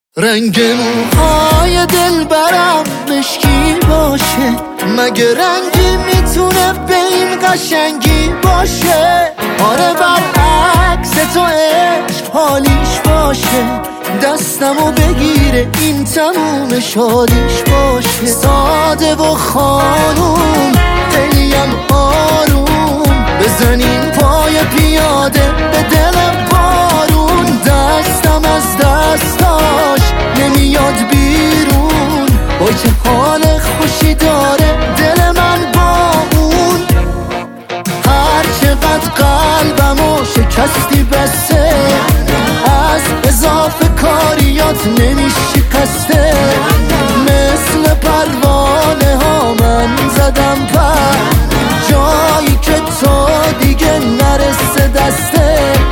رنگ موهای دلبرم مشکی باشه، مگه رنگی میتونه به این قشنگی باشه؟ آره برعکس تو عشق حالیش باشه، دستمو بگیره این تموم شادیش باشه. ساده و خانوم خیلیم آروم، بزنین پای پیاده به دلم بارون، دستم از دستاش نمیاد بیرون، با چه حال خوشی داره دل من با اون. هر چقدر قلبمو شکستی بسه، از اضافه کاریات نمیشکسته، مثل پروانه ها من زدم پر، جایی که تو دیگه نرسه دستت.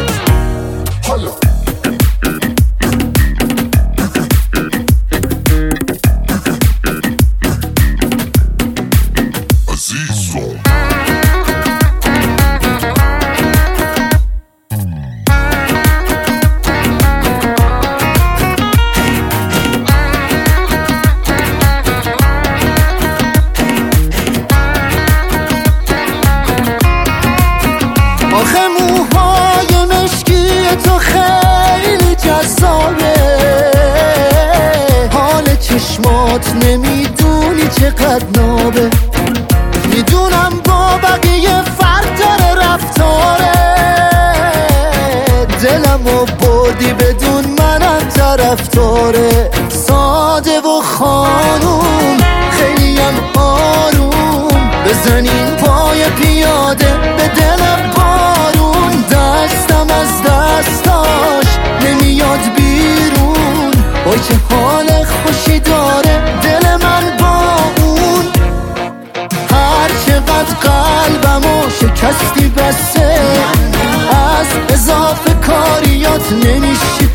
آخه موهای مشکی تو خیلی جذابه، حال چشمات نمیدونی چقدر نابه، میدونم با بقیه فرق داره رفتاره، دلمو بردی بدون منم طرفداره. ساده و خانوم خیلیم آروم، بزنین پای پیاده به دلم بارون، دستم از دستاش نمیاد بیرون، با چه حال خوشی داره دل من با اون. هر چقدر قلبمو شکستی بسه، از اضافه کاریات نمیشه